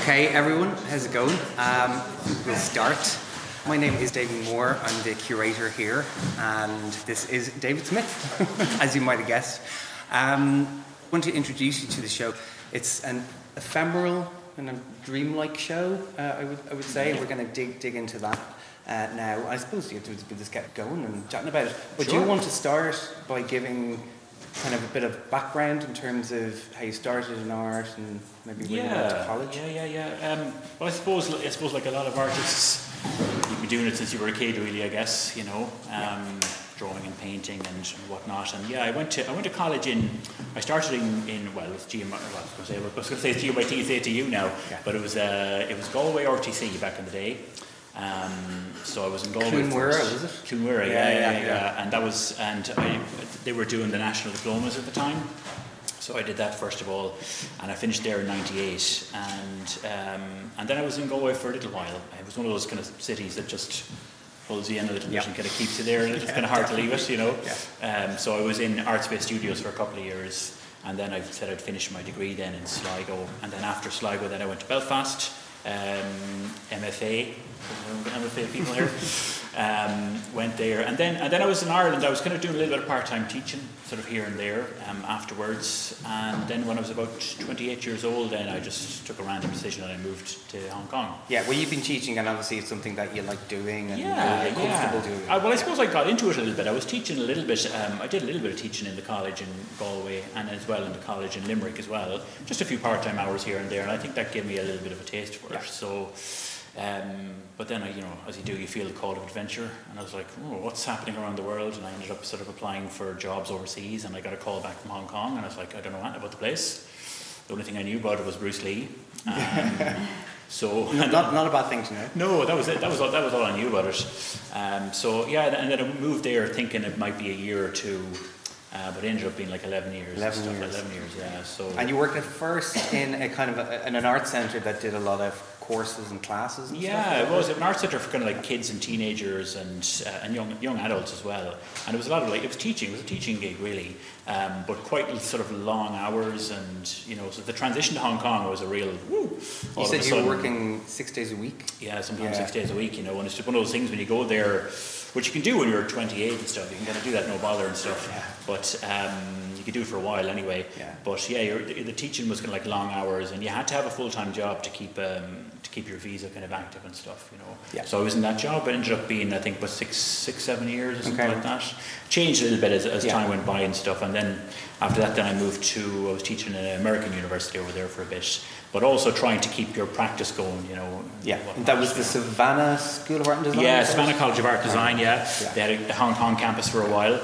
Okay, everyone, how's it going? We'll start. My name is David Moore. I'm the curator here, and this is David Smith, as you might have guessed. I want to introduce you to the show. It's an ephemeral and a dreamlike show, I would say, and we're going to dig into that now. I suppose we'll just get going and chatting about it. But Sure. do you want to start by giving kind of a bit of background in terms of how you started in art and maybe when you went to college? Well, I suppose like a lot of artists, you've been doing it since you were a kid, really. I guess drawing and painting and whatnot. And I went to college I started in well, it was GMI. I was going to say it's GMIT to you now, but it was Galway RTC back in the day. So I was in Galway. Clonmara, was it? Clonmara, yeah. They were doing the national diplomas at the time. So I did that first of all, and I finished there in '98, and then I was in Galway for a little while. It was one of those kind of cities that just pulls you in a little bit and kind of keeps you there, and it's kind of hard to leave it, you know. Yeah. So I was in Artspace Studios for a couple of years, and then I said I'd finish my degree then in Sligo, and then after Sligo, then I went to Belfast, MFA people here. Went there, and then I was in Ireland. I was kind of doing a little bit of part-time teaching, sort of here and there, afterwards. And then when I was about 28 years old, then I just took a random decision and I moved to Hong Kong. Yeah, well, you've been teaching, and obviously it's something that you like doing and you're comfortable doing. Well, I suppose I got into it a little bit. I was teaching a little bit. I did a little bit of teaching in the college in Galway, and as well in the college in Limerick as well. Just a few part-time hours here and there, and I think that gave me a little bit of a taste for it. So. But then as you do, you feel the call of adventure, and I was like, what's happening around the world? And I ended up sort of applying for jobs overseas, and I got a call back from Hong Kong, and I was like, I don't know anything about the place. The only thing I knew about it was Bruce Lee. So not a bad thing to know. No, that was it. That was all I knew about it. And then I moved there thinking it might be a year or two. But it ended up being like 11 years. 11 years, yeah. So. And you worked at first in a kind of in an art centre that did a lot of courses and classes and stuff? It was an art centre for kind of like kids and teenagers and young adults as well. And it was a lot of it was teaching. It was a teaching gig really, but quite sort of long hours. And so the transition to Hong Kong was a real. You said you were working 6 days a week. Yeah, sometimes 6 days a week. And it's just one of those things when you go there. Which you can do when you're 28 and stuff. You can kind of do that no bother and stuff. Yeah. But you could do it for a while anyway. Yeah. But the teaching was kind of like long hours, and you had to have a full-time job to keep your visa kind of active and stuff. Yeah. So I was in that job. It ended up being I think 7 years or something like that. Changed a little bit as time went by and stuff. And then after that, I was teaching at an American university over there for a bit. But also trying to keep your practice going, Yeah, and that was the Savannah School of Art and Design? Yeah, Savannah College of Art Design, yeah. They had a Hong Kong campus for a while.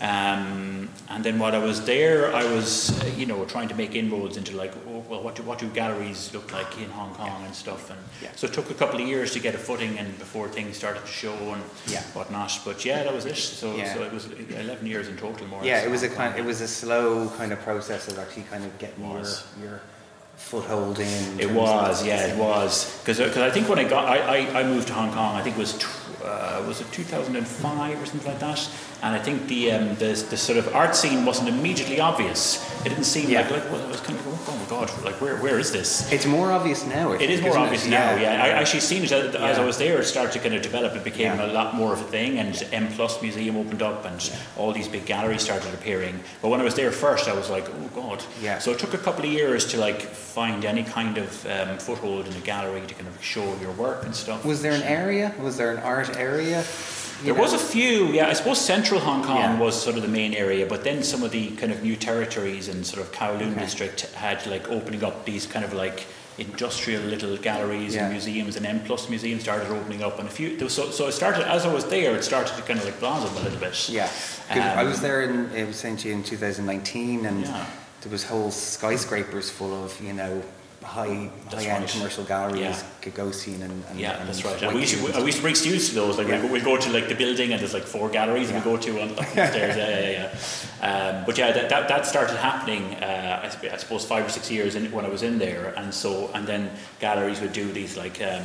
And then while I was there, I was, trying to make inroads into what do galleries look like in Hong Kong and stuff. And so it took a couple of years to get a footing and before things started to show and whatnot. But that was it. So it was 11 years in total more. Yeah, it was a slow kind of process of actually kind of getting your foothold in. It was. Because I think when I moved to Hong Kong, I think it was it 2005 or something like that. And I think the sort of art scene wasn't immediately obvious. It didn't seem like it was kind of oh my god, like where is this? It's more obvious now. It is more obvious now. Yeah, I actually seen it as I was there. It started to kind of develop. It became a lot more of a thing, and M Plus Museum opened up, and all these big galleries started appearing. But when I was there first, I was like, oh god. Yeah. So it took a couple of years to find any kind of foothold in a gallery to kind of show your work and stuff. Was there an area? Was there an art area? There was a few, I suppose central Hong Kong was sort of the main area, but then some of the kind of new territories in sort of Kowloon district had opening up these kind of industrial little galleries and museums, and M Plus Museum started opening up, and a few. So it started as I was there. It started to kind of blossom a little bit. Yeah, I was there in 2019, and there was whole skyscrapers full of high-end commercial galleries, Gagosian and that's right. And we used to bring students to those. We'd go to the building, and there's 4 galleries we go to on the stairs. But that started happening. I suppose 5 or 6 years when I was in there, and then galleries would do these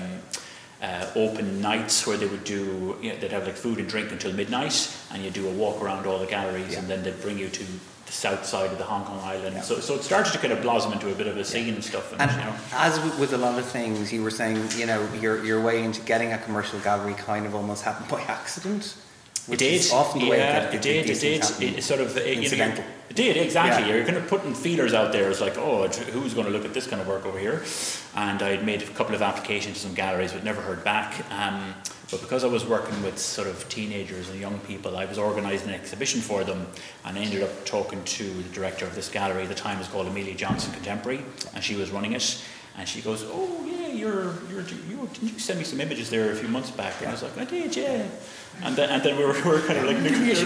open nights where they would do, they'd have food and drink until midnight, and you'd do a walk around all the galleries, and then they'd bring you to the south side of the Hong Kong island. So it started to kind of blossom into a bit of a scene and stuff. And as with a lot of things, you were saying, your way into getting a commercial gallery kind of almost happened by accident. It did. Is often the way that it did. It sort of incidental. It did, exactly. Yeah. You're kind of putting feelers out there. It's like, oh, who's going to look at this kind of work over here? And I'd made a couple of applications to some galleries, but never heard back. But because I was working with sort of teenagers and young people, I was organising an exhibition for them, and I ended up talking to the director of this gallery. At the time, it was called Amelia Johnson Contemporary, and she was running it. And she goes, oh yeah, didn't you send me some images there a few months back? And I was like, I did, yeah. And then we were kind of like,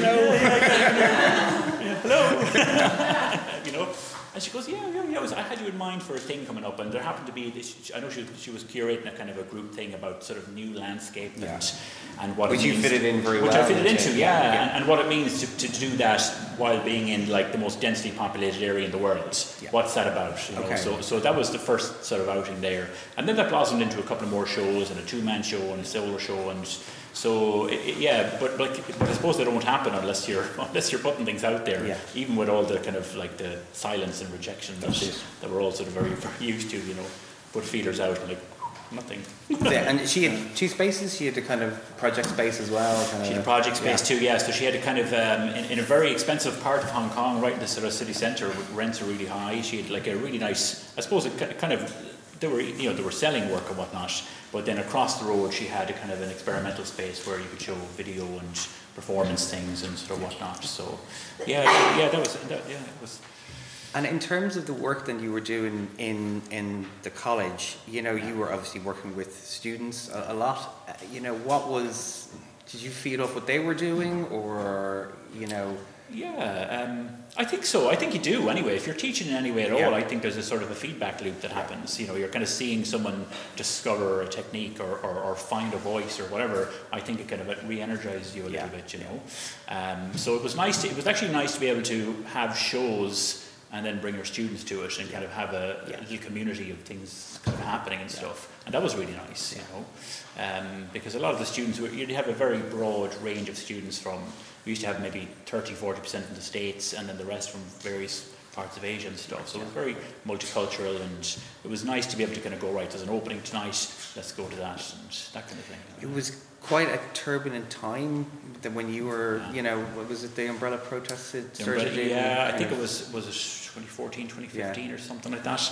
hello. And she goes, yeah, I had you in mind for a thing coming up, and there happened to be this. I know she was curating a kind of a group thing about sort of new landscape and what which it means. You fitted in very well. Which I fitted into, and what it means to do that while being in like the most densely populated area in the world. Yeah. What's that about? So that was the first sort of outing there, and then that blossomed into a couple of more shows and a two-man show and a solo show and. So but I suppose they don't happen unless you're putting things out there. Yeah. Even with all the kind of like the silence and rejection that we're all sort of very, very used to, put feelers out and like nothing. Yeah, and she had two spaces. She had a kind of project space as well. She had a project space too. Yeah. So she had a kind of in a very expensive part of Hong Kong, right in the sort of city centre. Rents are really high. She had like a really nice. I suppose it kind of. They were selling work and whatnot, but then across the road she had a kind of an experimental space where you could show video and performance things and sort of whatnot. So that was. And in terms of the work that you were doing in the college, you were obviously working with students a lot. Did you feed off what they were doing, or I think so. I think you do anyway. If you're teaching in any way at all, I think there's a sort of a feedback loop that happens. You're kind of seeing someone discover a technique or find a voice or whatever. I think it kind of re-energizes you a little bit, So it was nice. It was actually nice to be able to have shows and then bring your students to it and kind of have a little community of things kind of happening and stuff. And that was really nice, because a lot of the students, you'd have a very broad range of students from, we used to have maybe 30-40% in the States and then the rest from various parts of Asia and stuff. So it was very multicultural, and it was nice to be able to kind of go, right, there's an opening tonight, let's go to that, and that kind of thing. It was quite a turbulent time that when you were, what was it, the umbrella protests that started? I think it was 2014, 2015 or something like that.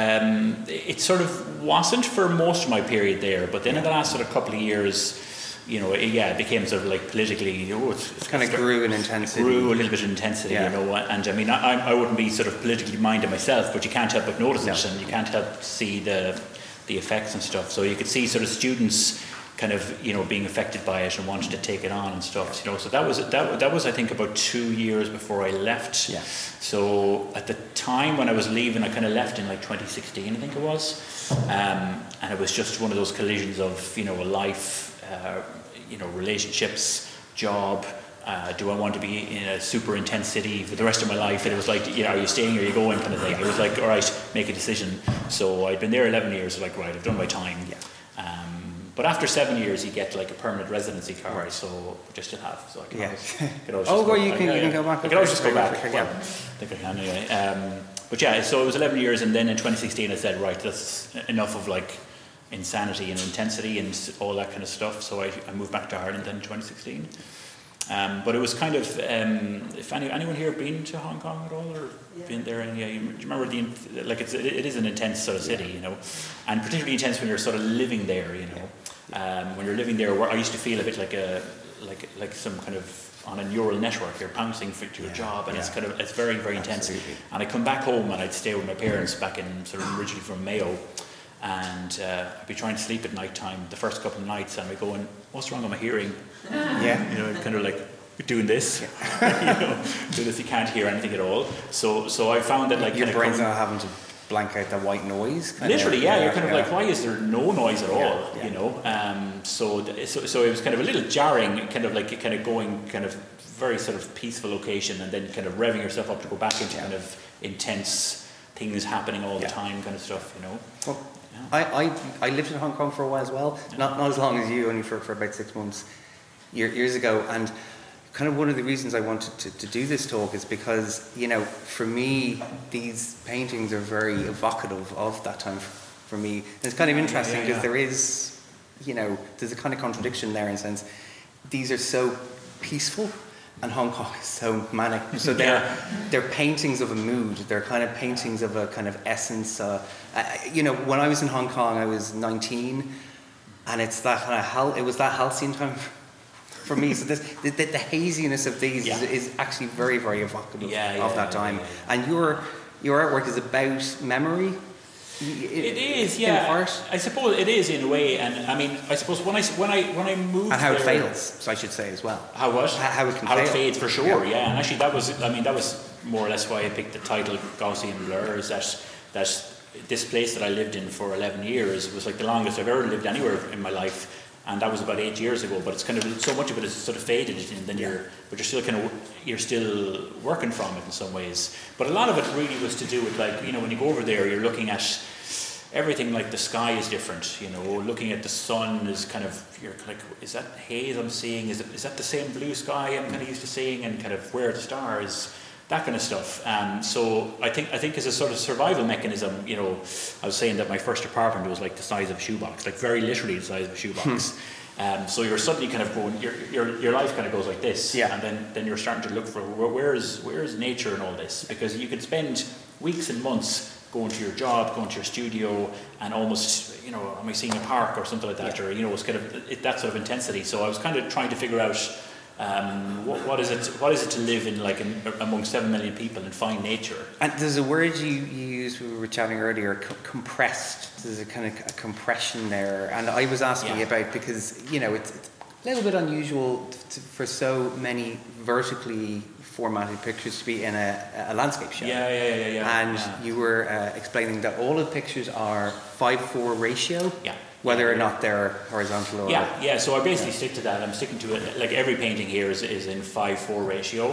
It sort of wasn't for most of my period there, but then in the last sort of couple of years, it became sort of like politically, it kind of grew in intensity. Grew a little bit in intensity, and I mean, I wouldn't be sort of politically minded myself, but you can't help but notice it, and you can't help see the effects and stuff. So you could see sort of students kind of being affected by it and wanting to take it on and stuff. So that was I think about 2 years before I left. Yeah. So at the time when I was leaving, I kind of left in like 2016, I think it was, and it was just one of those collisions of a life. Relationships, job, do I want to be in a super intense city for the rest of my life? And it was like, are you staying or are you going kind of thing. It was like, all right, make a decision. So I'd been there 11 years, like, right, I've done my time. Yeah. But after 7 years, you get like a permanent residency card, right. So just to have. So I can you can go back. I can always just go back. I think I can anyway. But so it was 11 years, and then in 2016 I said, right, that's enough of like insanity and intensity and all that kind of stuff. So I moved back to Ireland then in 2016. But it was kind of, if anyone here been to Hong Kong at all, or been there? And do you remember it is an intense sort of city, and particularly intense when you're sort of living there, when you're living there. Where I used to feel a bit like some kind of on a neural network. You're bouncing to your job, and it's very, very intense. And I come back home and I'd stay with my parents back in sort of originally from Mayo. And I'd be trying to sleep at night time the first couple of nights, and I'd be going, what's wrong with my hearing? Kind of like doing this. Do this, you can't hear anything at all. So I found that your brain's not having to blank out the white noise. Literally, you're kind of like, why is there no noise at all? So it was kind of a little jarring, kind of going kind of very sort of peaceful location, and then kind of revving yourself up to go back into kind of intense things happening all the time kind of stuff, Well, I lived in Hong Kong for a while as well, not as long as you, only for about 6 months years ago, and kind of one of the reasons I wanted to do this talk is because, you know, for me, these paintings are very evocative of that time for me. And it's kind of interesting because there is, you know, there's a kind of contradiction there in the sense these are so peaceful and Hong Kong is so manic. So they're paintings of a mood. They're kind of paintings of a kind of essence. You know, when I was in Hong Kong, I was 19, and it's that kind of it was that halcyon time for me. So the haziness of these is actually very, very evocative of that time. And your artwork is about memory. It is, yeah. In art. I suppose it is in a way, and I mean, I suppose when I moved, and how there, it fails, so I should say as well. How what? How it can how fail. it fades for sure, yeah. And actually, that was more or less why I picked the title Gaussian Blur. Is that this place that I lived in for 11 years was like the longest I've ever lived anywhere in my life. And that was about 8 years ago, but it's kind of so much of it is sort of faded, and then you're still working from it in some ways. But a lot of it really was to do with, like, you know, when you go over there, you're looking at everything. Like the sky is different, you know. Looking at the sun is kind of, you're like, is that haze I'm seeing? Is that the same blue sky I'm kind of used to seeing? And kind of where are the stars? That kind of stuff. So I think as a sort of survival mechanism, you know, I was saying that my first apartment was like the size of a shoebox, like very literally the size of a shoebox. So you're suddenly kind of going, your life kind of goes like this, and then you're starting to look for where's nature in all this, because you could spend weeks and months going to your job, going to your studio, and almost, you know, am I seeing a park or something like that, or, you know, it's kind of that sort of intensity. So I was kind of trying to figure out. What is it to live in among 7 million people and find nature? And there's a word you used, we were chatting earlier, compressed. There's a kind of a compression there, and I was asking about, because, you know, it's a little bit unusual for so many vertically formatted pictures to be in a landscape show. And you were explaining that all of the pictures are 5:4 ratio. Whether or not they're horizontal or... So I basically stick to that. I'm sticking to it. Like every painting here is in 5:4 ratio.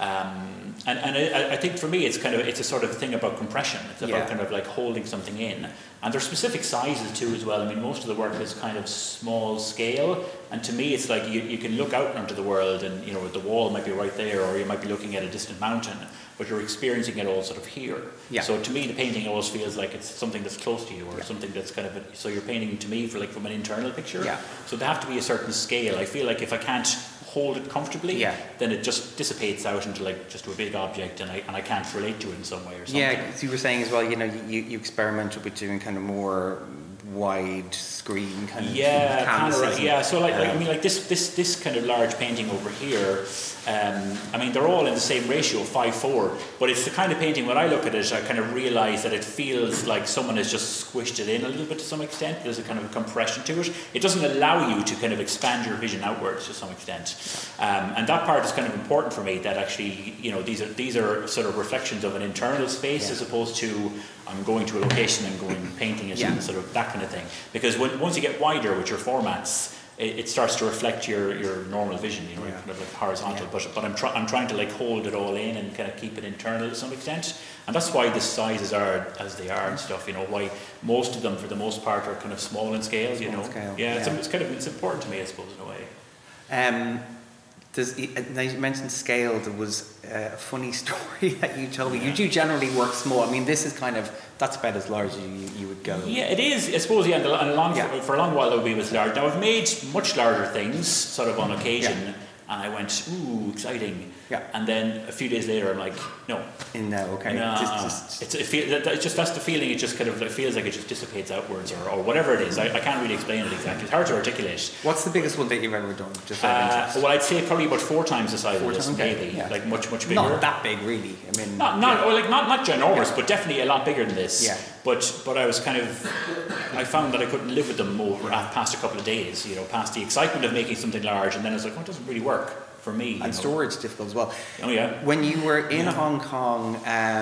And I think for me it's a sort of thing about compression. It's about kind of like holding something in. And there's specific sizes too as well. I mean, most of the work is kind of small scale. And to me it's like you can look out onto the world and, you know, the wall might be right there, or you might be looking at a distant mountain, but you're experiencing it all sort of here. So to me the painting always feels like it's something that's close to you, or something that's kind of so you're painting to me from an internal picture. So they have to be a certain scale. I feel like if I can't hold it comfortably, then it just dissipates out into just to a big object, and I can't relate to it in some way or something. As you were saying as well, you know, you experimented with doing kind of more wide screen kind of canvases. So I mean, like this kind of large painting over here, I mean, they're all in the same ratio, 5:4, but it's the kind of painting when I look at it, I kind of realise that it feels like someone has just squished it in a little bit to some extent. There's a kind of a compression to it. It doesn't allow you to kind of expand your vision outwards to some extent, and that part is kind of important for me, that actually, you know, these are sort of reflections of an internal space as opposed to I'm going to a location and going and painting it and sort of that kind of thing. Because once you get wider with your formats, it starts to reflect your normal vision, you know, kind of like horizontal. But I'm trying to like hold it all in and kind of keep it internal to some extent, and that's why the sizes are as they are and stuff. You know, why most of them, for the most part, are kind of small in scale. You know, it's important to me, I suppose, in a way. Now you mentioned scale. There was a funny story that you told me. You do generally work small. I mean, this is that's about as large as you would go. Yeah, it is. I suppose. For a long while it was large. Now I've made much larger things, sort of on occasion, and I went, ooh, exciting. And then a few days later, I'm like, no. Okay. That's the feeling. It just kind of feels like it just dissipates outwards, or whatever it is. I can't really explain it exactly. It's hard to articulate. What's the biggest one that you've ever done? Just out of interest. Well, I'd say probably about 4 times the size of this, maybe. Like much bigger. Not that big, really. I mean, not ginormous, but definitely a lot bigger than this. But I was I found that I couldn't live with them over past a couple of days. You know, past the excitement of making something large, and then I was like, it doesn't really work for me. And storage difficult as well. Oh yeah. When you were in Hong Kong,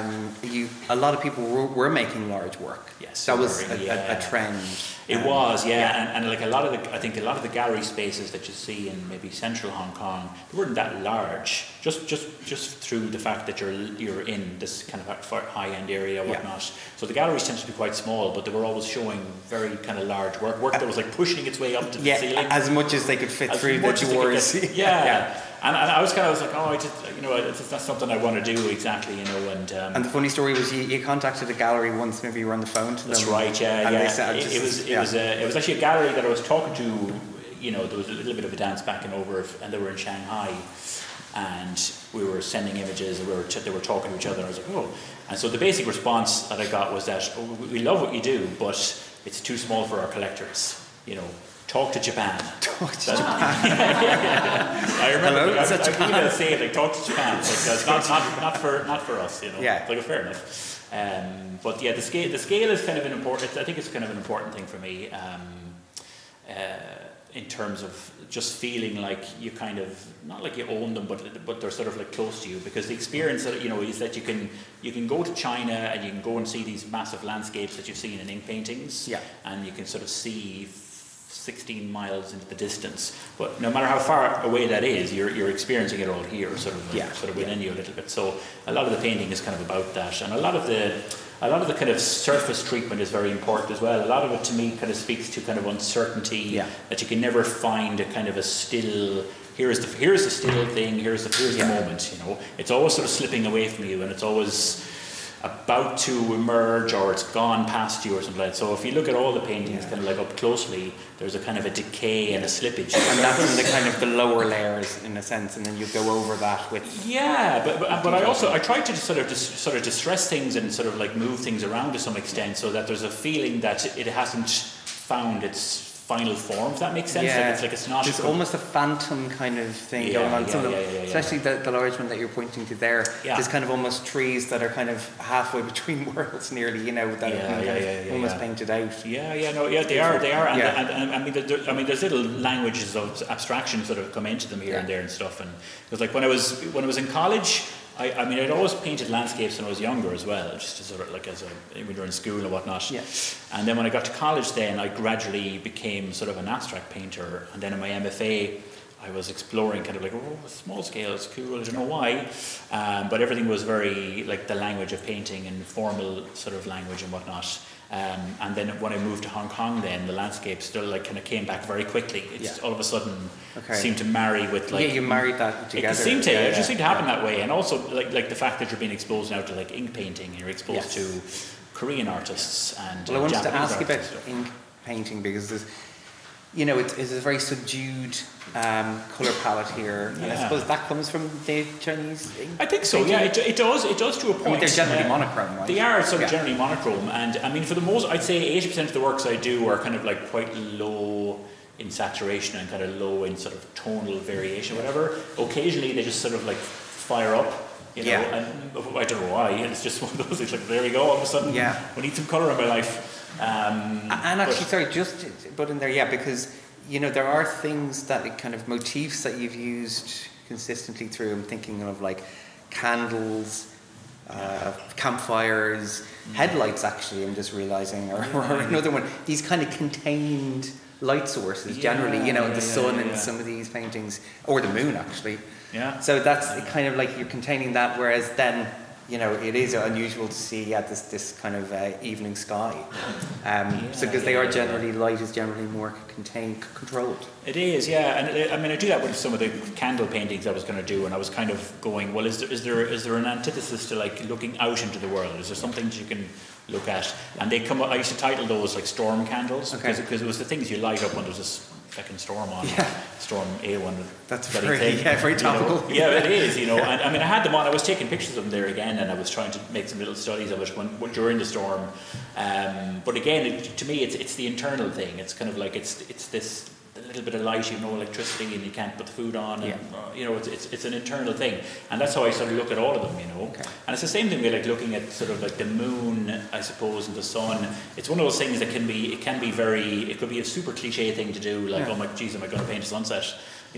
a lot of people were making large work. Yes. That was a trend. It was, and like I think a lot of the gallery spaces that you see in maybe central Hong Kong, they weren't that large. Just through the fact that you're in this kind of high end area, whatnot. So the galleries tended to be quite small, but they were always showing very kind of large work that was like pushing its way up to the ceiling. As much as they could fit through the doors. And I was like, oh, I just, it's not something I want to do exactly, And the funny story was you contacted a gallery once, maybe you were on the phone to them. That's right, yeah. They said, it was actually a gallery that I was talking to. There was a little bit of a dance back and over, and they were in Shanghai, and we were sending images, and they were talking to each other, and I was like, oh. And so the basic response that I got was that, oh, we love what you do, but it's too small for our collectors. Talk to Japan. Talk to Japan. I remember. Hello, I really say it, like, talk to Japan. It's not for us. Yeah. Like, fair enough. But yeah, the scale is kind of an important. I think it's kind of an important thing for me. In terms of just feeling like you kind of, not like you own them, but they're sort of like close to you, because the experience that is that you can go to China and you can go and see these massive landscapes that you've seen in ink paintings, and you can sort of see 16 miles into the distance, but no matter how far away that is, you're experiencing it all here, sort of within you a little bit. So a lot of the painting is kind of about that, and a lot of the kind of surface treatment is very important as well. A lot of it to me kind of speaks to kind of uncertainty, that you can never find a kind of a still. Here's the still thing. Here's the moment. It's always sort of slipping away from you, and it's always about to emerge, or it's gone past you, or something like that. So if you look at all the paintings kind of like up closely, there's a kind of a decay and a slippage. And that's in the kind of the lower layers, in a sense, and then you go over that with... but I try to sort of distress things and sort of like move things around to some extent, so that there's a feeling that it hasn't found its final form, if that makes sense. It's not. There's almost a phantom kind of thing going on. Especially the large one that you're pointing to there. There's kind of almost trees that are kind of halfway between worlds, nearly. That are almost painted out. They are. And I mean, there's little languages of abstraction sort of come into them here and there and stuff. And because like when I was in college, I mean, I'd always painted landscapes when I was younger as well, just to sort of like when you're in school and whatnot. Yeah. And then when I got to college, then I gradually became sort of an abstract painter. And then in my MFA, I was exploring kind of like, small scale is cool. I don't know why, but everything was very like the language of painting and formal sort of language and whatnot. And then when I moved to Hong Kong, then the landscape still like kind of came back very quickly. It just all of a sudden seemed to marry with like... Yeah, you married that together. It seemed to happen that way. And also like the fact that you're being exposed now to like ink painting, and you're exposed to Korean artists and I wanted Japanese to ask you about stuff. ink painting, because there's, it's a very subdued colour palette here, and I suppose that comes from the Chinese ink. I think so. painting? It does to a point. I mean, they're generally monochrome, right? They are sort of generally monochrome, and I mean, for the most, I'd say 80% of the works I do are kind of like quite low in saturation and kind of low in sort of tonal variation, whatever. Occasionally, they just sort of like fire up. And I don't know why. It's just one of those things. Like, there we go. All of a sudden, we need some colour in my life. And actually, just put in there, because there are things that kind of motifs that you've used consistently through. I'm thinking of like candles, campfires, headlights. Actually, I'm just realizing, or another one. These kind of contained light sources, generally, the sun in some of these paintings, or the moon, actually. Yeah. So that's kind of like you're containing that, whereas then, it is unusual to see this kind of evening sky. Because they are generally, light is generally more controlled. It is, and I mean, I do that with some of the candle paintings I was going to do, and I was kind of going, well, is there an antithesis to like looking out into the world? Is there something that you can look at? And they come up, I used to title those like storm candles, because it was the things you light up when there's this second storm on, Storm A1. That's very topical. It is, and I mean, I had them on. I was taking pictures of them there again, and I was trying to make some little studies of it during the storm. But again, to me, it's the internal thing. It's kind of like it's this little bit of light, electricity, and you can't put the food on, and it's an internal thing, and that's how I sort of look at all of them, And it's the same thing with like looking at sort of like the moon, I suppose, and the sun. It's one of those things that can be it could be a super cliche thing to do, like, oh my geez, am I going to paint a sunset?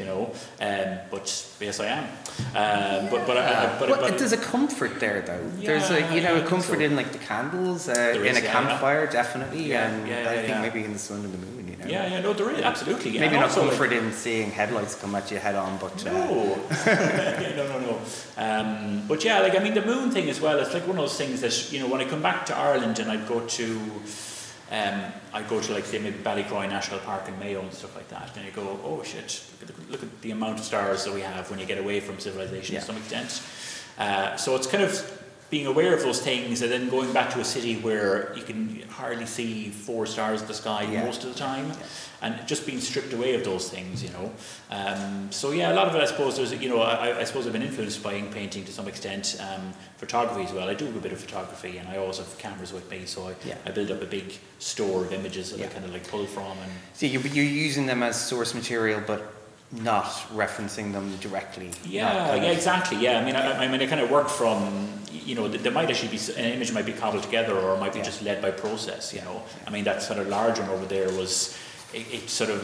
But yes, I am. But there's a comfort there, though. There's a comfort in like the candles, in a campfire, definitely, and I think maybe in the sun and the moon. No, there is absolutely. Maybe not comfort in seeing headlights come at you head on, but no. But I mean, the moon thing as well. It's like one of those things that when I come back to Ireland and I'd go to I go to, like, say, maybe Ballycroy National Park in Mayo and stuff like that, and you go, oh shit, look at the amount of stars that we have when you get away from civilization to some extent. So it's kind of being aware of those things, and then going back to a city where you can hardly see 4 stars in the sky most of the time, and just being stripped away of those things, you know. So yeah, a lot of it, I suppose, there's, you know, I suppose I've been influenced by ink painting to some extent. Photography as well. I do a bit of photography, and I always have cameras with me, so I build up a big store of images that I kind of like pull from. And so you're using them as source material, but not referencing them directly. Yeah, exactly. Yeah, I mean, I kind of work from, you know, there might actually be an image might be cobbled together, or it might be just led by process. You know, I mean, that sort of large one over there was. It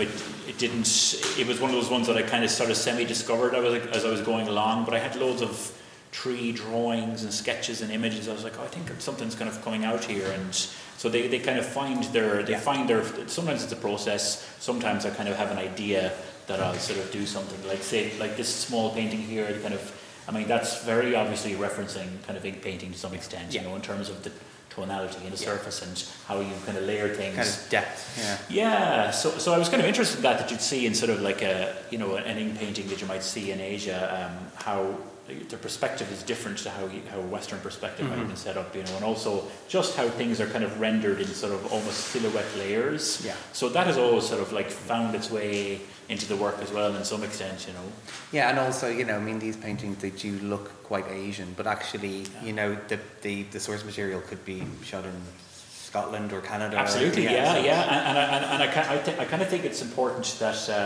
was one of those ones that I kind of sort of semi-discovered as I was going along, but I had loads of tree drawings and sketches and images. I was like, oh, I think something's kind of coming out here, and so they kind of find their sometimes it's a process, sometimes I kind of have an idea that I'll sort of do something, like say, like this small painting here, kind of, I mean, that's very obviously referencing kind of ink painting to some extent, you know, in terms of the tonality and the surface and how you kind of layer things. Kind of depth, Yeah, so I was kind of interested in that you'd see in sort of like a, you know, an ink painting that you might see in Asia, how the perspective is different to how a Western perspective might have been set up, you know, and also just how things are kind of rendered in sort of almost silhouette layers. Yeah. So that has always sort of like found its way into the work as well, in some extent, you know. Yeah, and also, you know, I mean, these paintings, they do look quite Asian, but actually, you know, the source material could be shot in Scotland or Canada. Absolutely, and I kind of think it's important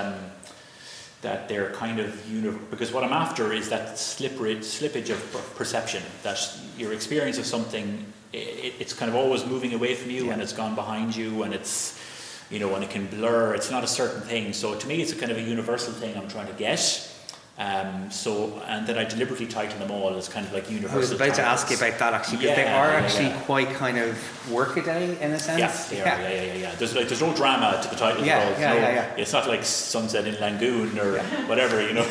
that they're kind of because what I'm after is that slippage of perception, that your experience of something, it's kind of always moving away from you, and it's gone behind you, and it's, you know, and it can blur. It's not a certain thing. So to me, it's a kind of a universal thing I'm trying to get. And then I deliberately title them all as kind of like universal. I was about to ask you about that actually, because they are actually quite kind of workaday in a sense. Yes, they are. Yeah. There's no drama to the title. It's not like Sunset in Langoon or whatever, you know.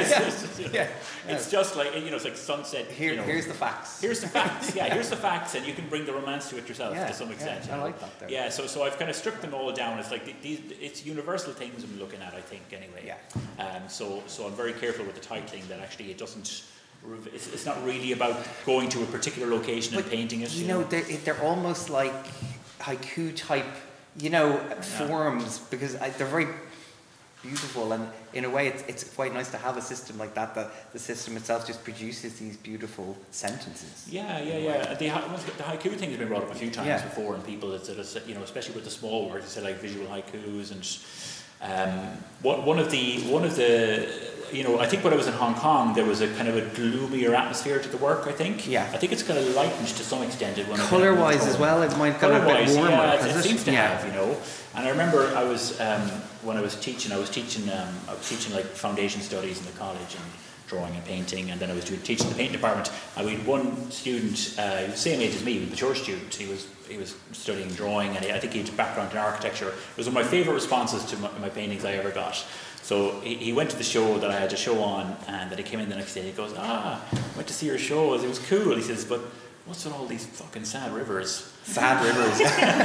It's just like, you know, it's like sunset. Here's the facts. Here's the facts. Here's the facts, and you can bring the romance to it yourself to some extent. I like that. Though. Yeah, so I've kind of stripped them all down. It's like it's universal things I'm looking at, I think, anyway. So I'm very careful with the titling, that actually it doesn't. It's not really about going to a particular location and painting it. You know, they're almost like haiku type, you know, forms, because they're very beautiful, and in a way it's quite nice to have a system like that the system itself just produces these beautiful sentences. The haiku thing has been brought up a few times before, and people that you know, especially with the small work, they say like visual haikus, and one of the you know, I think when I was in Hong Kong, there was a kind of a gloomier atmosphere to the work, I think. I think it's kind of lightened to some extent. Colour-wise as well, it might go a bit warmer. It seems to have, you know. And I remember I was, when I was teaching like foundation studies in the college, and drawing and painting, and then I was teaching the painting department, and we had one student, he was the same age as me, a mature student. He was studying drawing, and I think he had a background in architecture. It was one of my favourite responses to my paintings I ever got. So he went to the show that I had to show on, and then he came in the next day and he goes, went to see your show, it was cool. He says, but what's with all these fucking sad rivers? Sad rivers.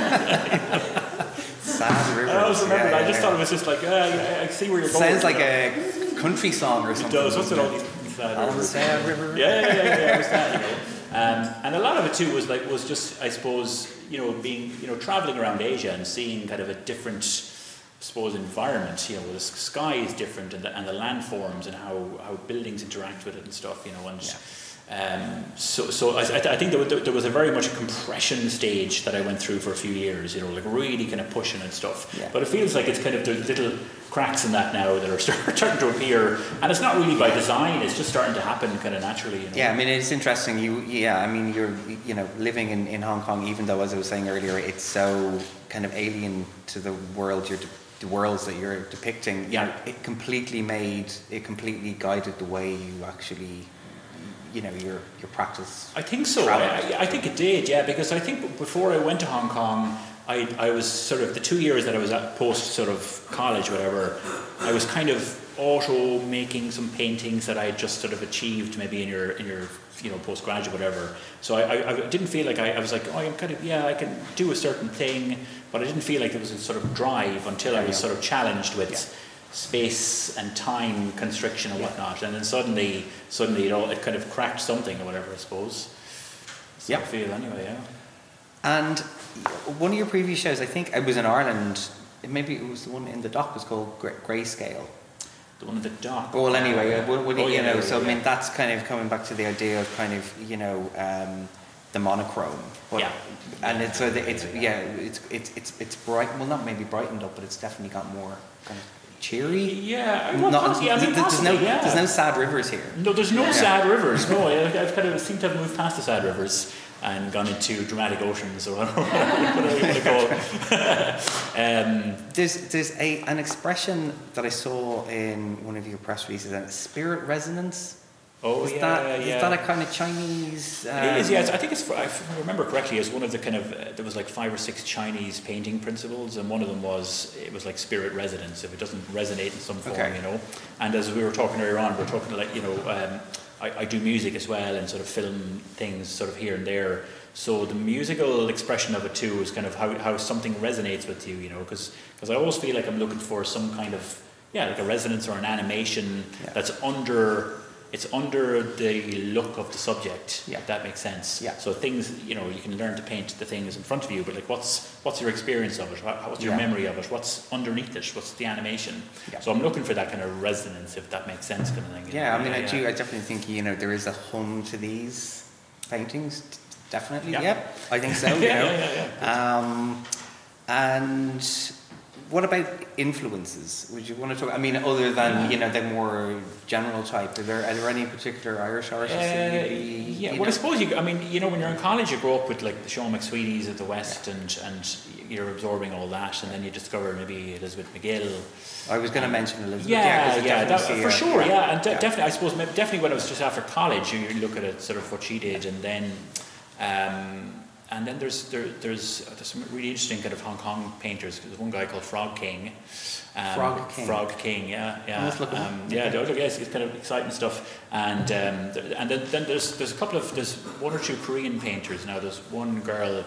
Sad rivers. I always remember I just thought it was just like, I see where you're going. Sounds like a country song or something. It does. What's with all these sad rivers? Sad river. Yeah, it was that, you know. And a lot of it too was just, I suppose, you know, being, you know, traveling around Asia and seeing kind of a different, I suppose, environment, you know, the sky is different, and the landforms and how buildings interact with it and stuff, you know, and so I think there was a very much a compression stage that I went through for a few years, you know, like really kind of pushing and stuff. But it feels like it's kind of there's little cracks in that now that are starting to appear, and it's not really by design; it's just starting to happen kind of naturally. You know? Yeah, I mean, it's interesting. You're you know, living in Hong Kong, even though, as I was saying earlier, it's so kind of alien to the world the worlds that you're depicting. You know, it completely guided the way you actually, you know, your practice. I think so. I think it did, because I think before I went to Hong Kong, I was sort of the 2 years that I was at post sort of college, whatever. I was kind of auto making some paintings that I just sort of achieved maybe in your postgraduate whatever. So I didn't feel like I was like, oh, I'm kind of I can do a certain thing, but I didn't feel like there was a sort of drive until I was sort of challenged with space and time constriction and whatnot, and then suddenly it kind of cracked something or whatever, I suppose. So I feel anyway, yeah. And one of your previous shows, I think it was in Ireland, maybe it was the one in the dock, was called Grayscale. The one in the dock. Well, anyway, I mean, that's kind of coming back to the idea of kind of, the monochrome. But, and it's bright. Well, not maybe brightened up, but it's definitely got more kind of cheery. Yeah, there's no sad rivers here. No, there's no sad rivers. No, I've kind of seemed to have moved past the sad rivers and gone into dramatic oceans or whatever you want to call it. There's an expression that I saw in one of your press releases, spirit resonance. Oh, is that a kind of Chinese? It is, yes. I think if I remember correctly, it's one of the kind of, there was like 5 or 6 Chinese painting principles, and one of them was, it was like spirit resonance, if it doesn't resonate in some form, And as we were talking earlier on, we're talking like, I do music as well and sort of film things sort of here and there. So the musical expression of it too is kind of how something resonates with you, because I always feel like I'm looking for some kind of, like a resonance or an animation that's under the look of the subject, if that makes sense. Yeah. So things, you can learn to paint the things in front of you, but like what's your experience of it? What's your memory of it? What's underneath it? What's the animation? Yeah. So I'm looking for that kind of resonance, if that makes sense, kind of thing. I definitely think, there is a hum to these paintings. Definitely, I think so. And what about influences? Would you want to talk? I mean, other than the more general type, are there any particular Irish artists? Well, I suppose when you're in college, you grow up with like the Sean McSweeney's of the West, and you're absorbing all that, and then you discover maybe Elizabeth McGill. I was going to mention Elizabeth. For sure. Definitely. I suppose definitely when I was just after college, you look at it, sort of what she did, and then. And then there's some really interesting kind of Hong Kong painters. There's one guy called Frog King. Frog King, it's kind of exciting stuff. And then there's there's 1 or 2 Korean painters now. There's one girl,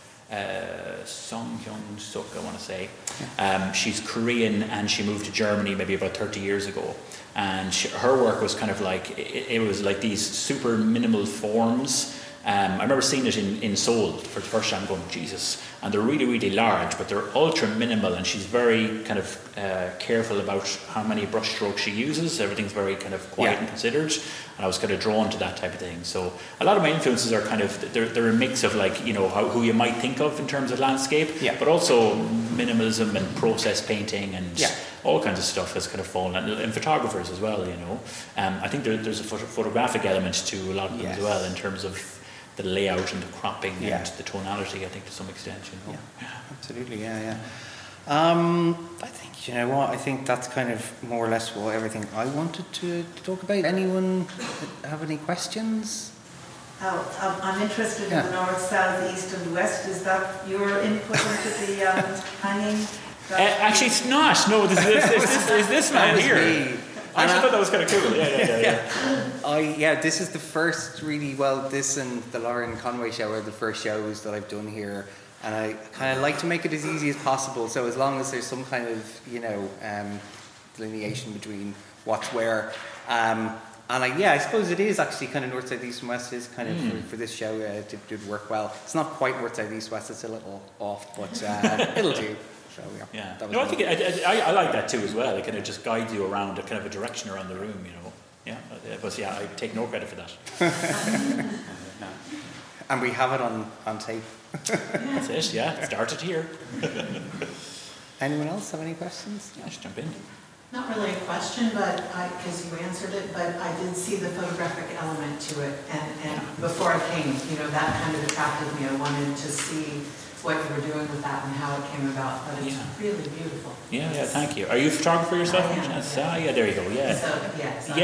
Song Hyun Suk, I want to say. She's Korean and she moved to Germany maybe about 30 years ago. And her work was kind of like it was like these super minimal forms. I remember seeing it in Seoul for the first time, going, Jesus, and they're really, really large, but they're ultra minimal, and she's very kind of careful about how many brush strokes she uses. Everything's very kind of quiet and considered, and I was kind of drawn to that type of thing. So a lot of my influences are kind of, they're a mix of like, who you might think of in terms of landscape, but also minimalism and process painting and all kinds of stuff has kind of fallen, and photographers as well, I think there's a photographic element to a lot of them as well, in terms of the layout and the cropping and the tonality, I think, to some extent, Yeah, absolutely, I think, I think that's kind of more or less everything I wanted to talk about. Anyone have any questions? I'm interested in the north, south, east and west. Is that your input into the hanging? Actually, it's not. No, this is this man here. Me. I actually thought that was kind of cool. Yeah. This is the first this and the Lauren Conway show are the first shows that I've done here, and I kind of like to make it as easy as possible. So as long as there's some kind of delineation between what's where, and I suppose it is actually kind of north, south, east and west is kind of for this show did work well. It's not quite north, south, east, west. It's a little off, but it'll do. So, No, I think I like that too as well. It kind of just guides you around a kind of a direction around the room, But I take no credit for that. And we have it on tape. That's it. Yeah, it started here. Anyone else have any questions? Yeah, just jump in. Not really a question, but because you answered it, but I did see the photographic element to it, and before I came, that kind of attracted me. I wanted to see what you were doing with that and how it came about, but it's really beautiful. Yeah, thank you. Are you a photographer yourself? There you go. Yeah. So,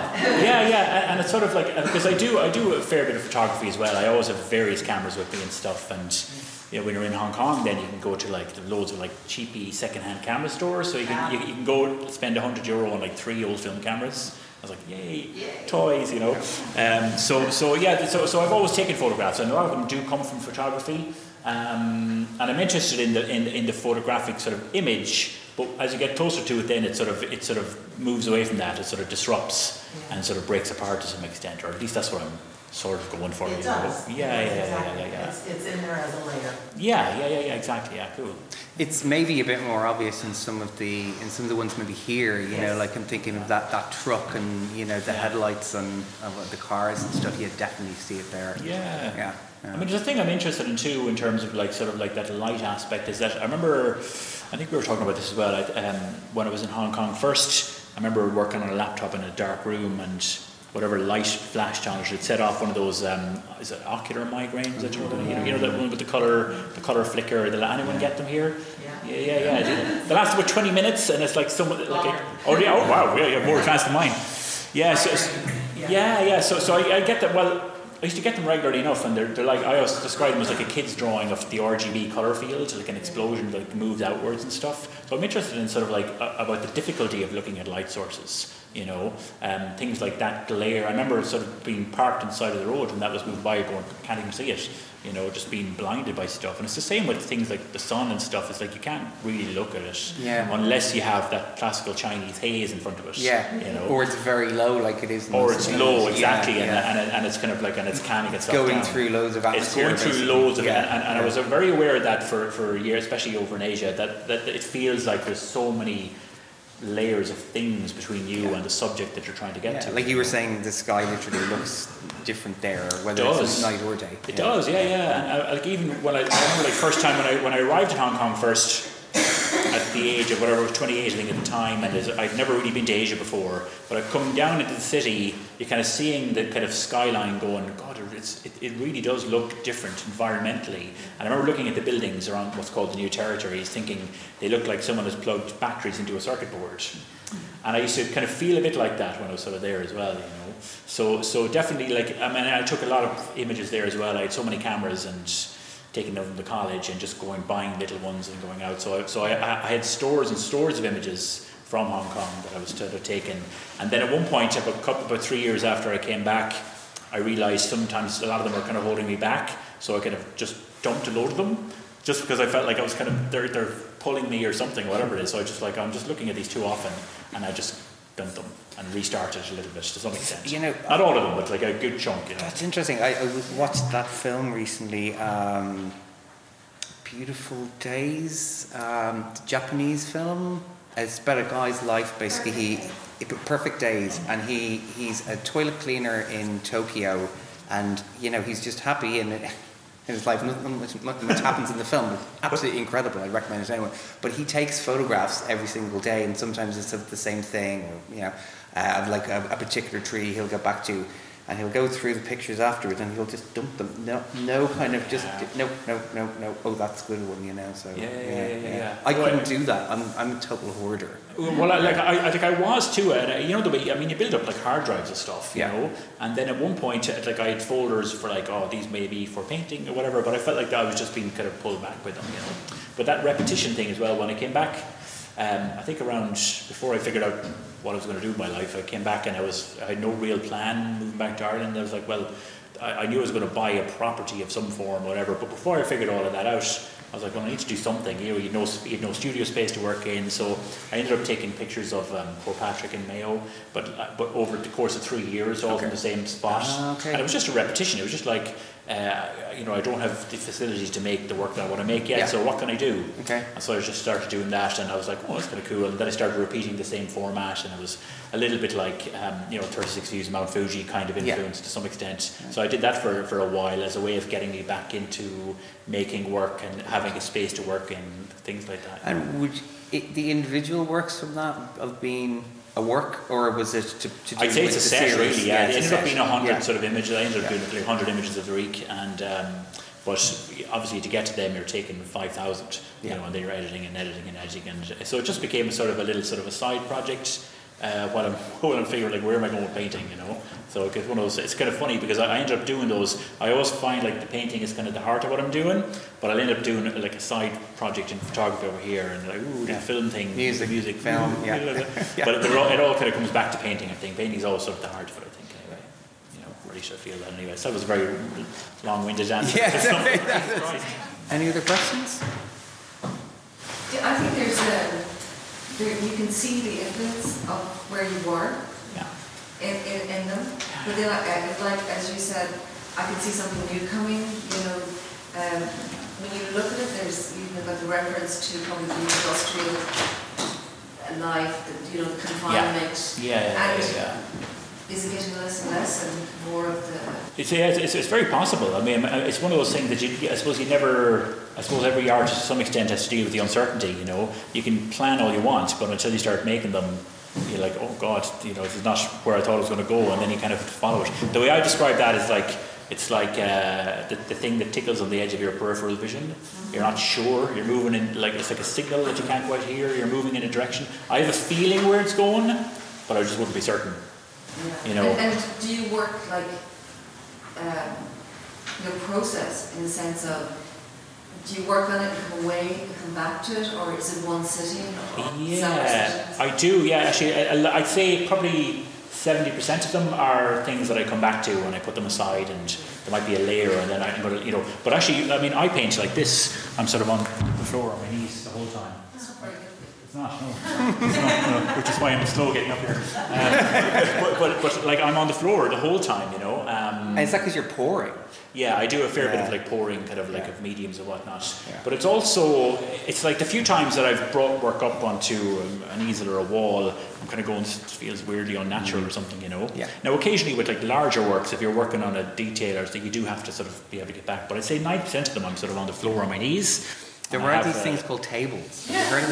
and it's sort of like, because I do a fair bit of photography as well. I always have various cameras with me and stuff, and you know, when you're in Hong Kong, then you can go to like loads of like cheapy second-hand camera stores. So you can go spend €100 on like 3 old film cameras. I was like, yay, toys, you know. So I've always taken photographs, and a lot of them do come from photography. And I'm interested in the photographic sort of image, but as you get closer to it, then it sort of moves away from that. It sort of disrupts and sort of breaks apart to some extent, or at least that's what I'm sort of going for. It does. Yeah. It's in there as a layer. Yeah, exactly. Yeah, cool. It's maybe a bit more obvious in some of the ones maybe here, you know, like I'm thinking of that truck and, you know, the headlights and the cars and stuff. You definitely see it there. Yeah. I mean, the thing I'm interested in too, in terms of like sort of like that light aspect, is that I think we were talking about this as well. When I was in Hong Kong first, I remember working on a laptop in a dark room, and whatever light flashed on it, it set off one of those is it ocular migraines that you're doing? You know that one with the color flicker. Anyone get them here? Yeah. They last about 20 minutes, and it's like someone like oh wow, yeah, more advanced than mine. Yeah, so I get that. Well, I used to get them regularly enough, and they're like, I always describe them as like a kid's drawing of the RGB colour field, like an explosion that moves outwards and stuff. So I'm interested in sort of like about the difficulty of looking at light sources, you know, things like that glare. I remember sort of being parked on the side of the road and that was moving by, going, can't even see it, you know, just being blinded by stuff. And it's the same with things like the sun and stuff. It's like you can't really look at it unless you have that classical Chinese haze in front of it. Yeah, you know, or it's very low, like it is. Or it's low, exactly, and it's kind of like, and it's canning itself going down. Through loads of atmosphere. It's going through loads of it, and I was very aware of that for years, especially over in Asia. That it feels like there's so many layers of things between you and the subject that you're trying to get to. Like you were saying, the sky literally looks different there, whether it's night or day. It does, yeah. And like even when I remember like first time when I arrived in Hong Kong first, at the age of whatever, 28 I think at the time, and I'd never really been to Asia before, but I'd come down into the city, you're kind of seeing the kind of skyline going, God, it really does look different environmentally. And I remember looking at the buildings around what's called the New Territories, thinking they look like someone has plugged batteries into a circuit board. And I used to kind of feel a bit like that when I was sort of there as well, you know. So definitely, like, I mean, I took a lot of images there as well. I had so many cameras and taking them to college and just buying little ones and going out. So I had stores and stores of images from Hong Kong that I was sort of taking. And then at one point, about 3 years after I came back, I realised sometimes a lot of them were kind of holding me back. So I kind of just dumped a load of them, just because I felt like I was kind of, they're pulling me or something, whatever it is. So I just like, I'm just looking at these too often, and I just dumped them and restarted a little bit to some extent. You know, not all of them, but like a good chunk. You know? That's interesting. I watched that film recently, Beautiful Days, the Japanese film. It's about a guy's life, basically. Perfect Days, and he's a toilet cleaner in Tokyo, and you know he's just happy in his life. Nothing much happens in the film. It's absolutely incredible. I recommend it to anyone. But he takes photographs every single day, and sometimes it's of the same thing, or you know, of like a particular tree he'll get back to, and he'll go through the pictures afterwards, and he'll just dump them. No kind of just no. Oh, that's a good one, you know. So yeah. I couldn't do that. I'm a total hoarder. Well, I think I was too, and you know the way. I mean, you build up like hard drives of stuff, you know. And then at one point, like I had folders for like, these may be for painting or whatever. But I felt like I was just being kind of pulled back with them, you know. But that repetition thing as well. When I came back, I think around before I figured out what I was going to do with my life, I came back and I had no real plan moving back to Ireland. I was like, well, I knew I was going to buy a property of some form, or whatever. But before I figured all of that out, I was like, well, I need to do something. You know, you had no studio space to work in, so I ended up taking pictures of Port Patrick and Mayo, but over the course of 3 years, all from the same spot. And it was just a repetition. It was just like, you know, I don't have the facilities to make the work that I want to make yet, so what can I do? And so I just started doing that, and I was like, oh, that's kind of cool. And then I started repeating the same format, and it was a little bit like, you know, 36 Views of Mount Fuji kind of influence to some extent. So I did that for a while as a way of getting me back into making work and having a space to work in, things like that. And would the individual works from that of being a work, or was it to do I'd say it's a set, series? Really. Yeah, it ended up being 100 sort of images. I ended up doing like 100 images of the week, and but obviously to get to them, you're taking 5,000, you know, and then you're editing, and so it just became a little sort of a side project. while I'm figuring like where am I going with painting, you know. So it's one of those. It's kind of funny because I ended up doing those. I always find like the painting is kind of the heart of what I'm doing, but I'll end up doing like a side project in photography over here, and like the film thing, music, film, yeah. Yeah. But it all kind of comes back to painting. I think painting is always sort of the heart of it. I think anyway. You know, really should feel that anyway. So that was a very long-winded answer. Yeah. Any other questions? Yeah, I think you can see the influence of where you were in them. But then, like as you said, I could see something new coming. You know, when you look at it, there's even got the reference to probably the industrial life, you know, the confinement. Yeah. Is it getting less and less and more of the... It's very possible. I mean, it's one of those things that I suppose every artist to some extent has to deal with the uncertainty, you know. You can plan all you want, but until you start making them, you're like, oh God, you know, this is not where I thought it was going to go, and then you kind of follow it. The way I describe that is like, it's like the thing that tickles on the edge of your peripheral vision. You're not sure, you're moving in, like it's like a signal that you can't quite hear, you're moving in a direction. I have a feeling where it's going, but I just wouldn't be certain. Yeah. You know. And do you work like your process in the sense of, do you work on it and come away and come back to it, or is it one sitting? Yeah, I do. Yeah, actually, I'd say probably 70% of them are things that I come back to when I put them aside, and there might be a layer, and then you know. But actually, I mean, I paint like this. I'm sort of on the floor on my knees the whole time. It's not, no. It's not, no. Which is why I'm slow getting up here. But like I'm on the floor the whole time, you know. And is that because you're pouring? Yeah, I do a fair bit of like pouring, kind of like of mediums and whatnot. Yeah. But it's like the few times that I've brought work up onto an easel or a wall, I'm kind of going, it feels weirdly unnatural or something, you know. Yeah. Now occasionally with like larger works, if you're working on a detail or something, you do have to sort of be able to get back. But I'd say 90% of them I'm sort of on the floor on my knees. There were these things called tables. Have you heard of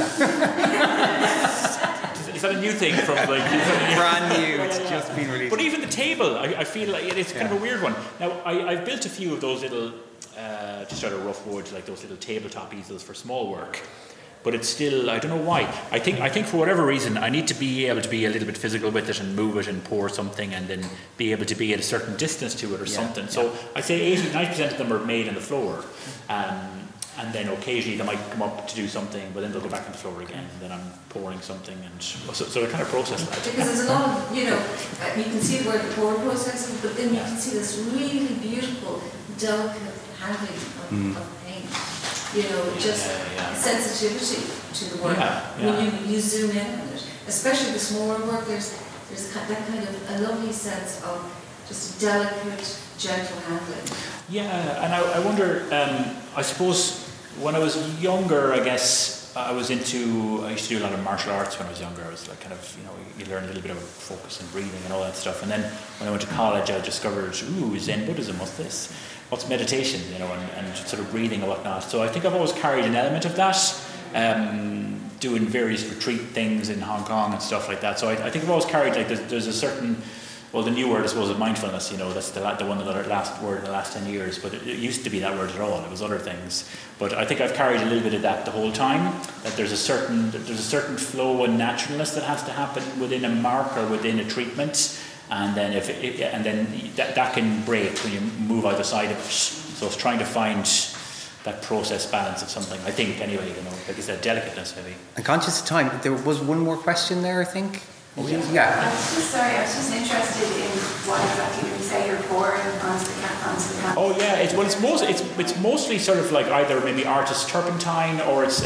that? Is that a new thing from like... Brand new, it's just been released. But even the table, I feel like it's kind of a weird one. Now, I've built a few of those little, just out of rough wood, like those little tabletop easels for small work. But it's still, I don't know why. I think for whatever reason, I need to be able to be a little bit physical with it and move it and pour something and then be able to be at a certain distance to it or something. Yeah. So I'd say 80-90% of them are made on the floor. And then occasionally they might come up to do something, but then they'll go back on the floor again, and then I'm pouring something, and so they're kind of process that. Because there's a lot of, you know, you can see where the pouring process is, but then you can see this really beautiful, delicate handling of paint. You know, just sensitivity to the work. When you zoom in on it, especially the smaller work, there's that kind of a lovely sense of just delicate, gentle handling. Yeah, and I wonder, I suppose when I was younger, I guess I used to do a lot of martial arts when I was younger. I was like kind of, you know, you learn a little bit of focus and breathing and all that stuff. And then when I went to college, I discovered, Zen Buddhism, what's this? What's meditation, you know, and sort of breathing and whatnot. So I think I've always carried an element of that, doing various retreat things in Hong Kong and stuff like that. So I think I've always carried, like, there's a certain... Well, the new word, I suppose, is mindfulness. You know, that's the one that last word in the last 10 years. But it used to be that word at all. It was other things. But I think I've carried a little bit of that the whole time. That there's a certain flow and naturalness that has to happen within a mark or within a treatment, and then that can break when you move either side of it. So it's trying to find that process balance of something. I think anyway. You know, like it's that delicateness maybe. I'm conscious of time. There was one more question there, I think. Yeah. I was just interested in what exactly you say you're pouring onto the canvas. Oh yeah, it's mostly sort of like either maybe artist turpentine or it's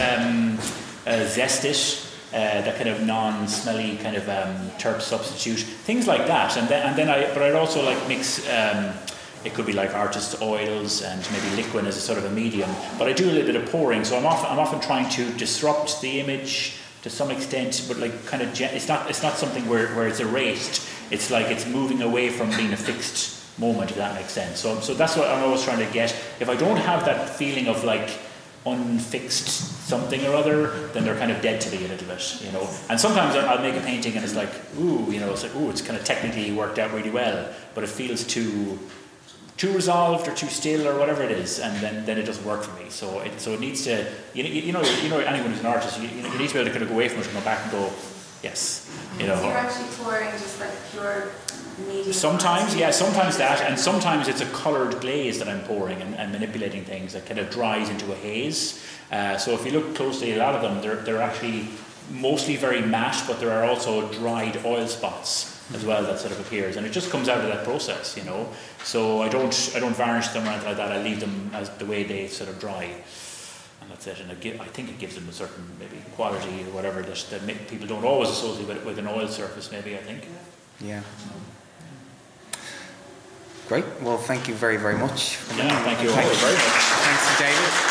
zestit, that kind of non-smelly kind of terp substitute, things like that. But I'd also like mix. It could be like artist oils and maybe liquid as a sort of a medium. But I do a little bit of pouring, so I'm often trying to disrupt the image to some extent, but like kind of it's not something where it's erased. It's like it's moving away from being a fixed moment, if that makes sense. So that's what I'm always trying to get. If I don't have that feeling of like unfixed something or other, then they're kind of dead to me a little bit, you know. And sometimes I'll make a painting and it's like, it's kind of technically worked out really well, but it feels too resolved or too still or whatever it is, and then it doesn't work for me. So it needs to, you know anyone who's an artist, you need to be able to kind of go away from it and go back and go, Yes. So you're actually pouring just like pure medium? Sometimes, yeah, sometimes that, and sometimes it's a coloured glaze that I'm pouring and manipulating things that kind of dries into a haze. So if you look closely, a lot of them, they're actually mostly very matte, but there are also dried oil spots as well that sort of appears, and it just comes out of that process, you know. So I don't varnish them or anything like that. I leave them as the way they sort of dry, and that's it. And I think it gives them a certain maybe quality or whatever that people don't always associate with an oil surface. Maybe, I think. Yeah. Great. Well, thank you very, very much. Yeah, thank you all Thanks. very much. Thanks to David.